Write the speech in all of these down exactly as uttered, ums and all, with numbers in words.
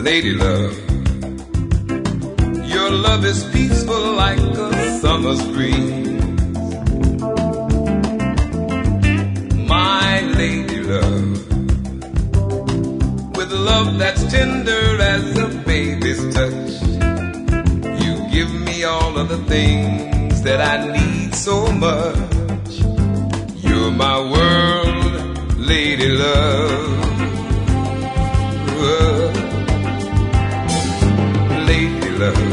lady love. Your love is peaceful like a summer's breeze. My lady love, with love that's tender as a baby's touch, you give me all of the things that I need so much. You're my world, lady love. Lady love,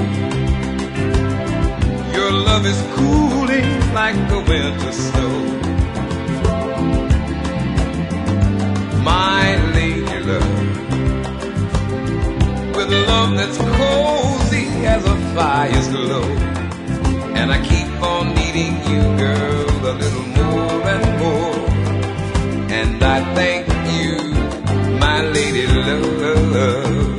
your love is cooling like the winter snow. My lady love, with love that's cozy as a fire's glow. And I keep on needing you, girl, a little more and more. And I thank you, my lady love.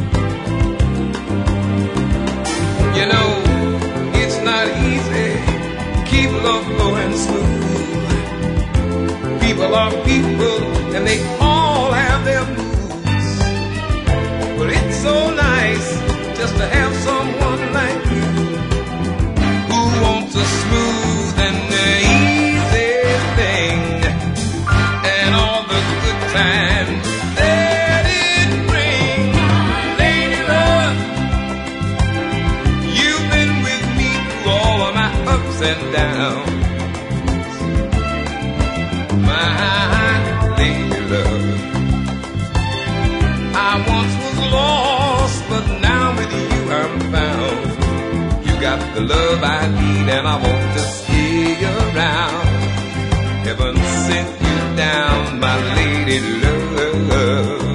You know, it's not easy to keep love going smooth. People are people and they all have their moods. But it's so nice just to have someone like you who wants a smooth and easy thing, and all the good times that it brings. Lady love, you've been with me through all of my ups and downs. My lady love, I once was lost, but now with you I'm found. You got the love I need and I want to stay around. Heaven sent you down, my lady love.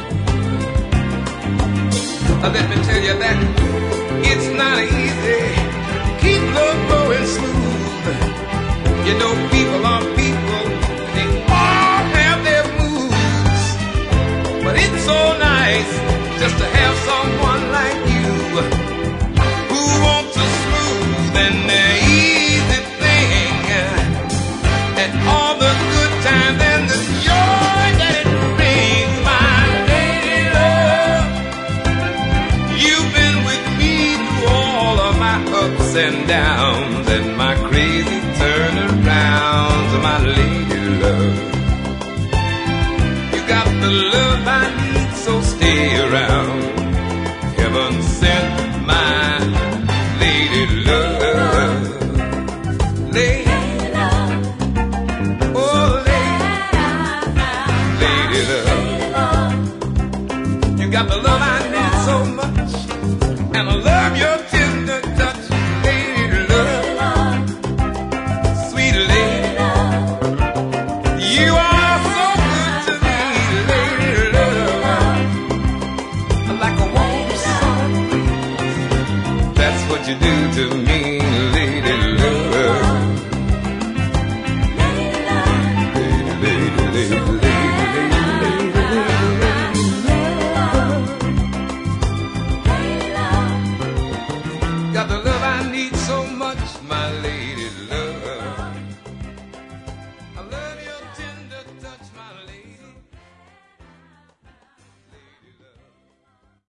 Uh, let me tell you that it's not easy to keep love going smooth. You know, people are people, they all have their moods. But it's so nice just to have someone like you who wants a smooth and easy thing, and all the good times and the joy that it brings. My lady love, you've been with me through all of my ups and downs and my crazy turnarounds. My lady love, you got the love I need, so stay around. Heaven sent my lady love. Lady love, oh lady, lady love, you got the love I need so much, and I love your tender touch. Lady love, sweet lady love, you are so good to me. Lady love, like a warm sun breeze, that's what you do to me.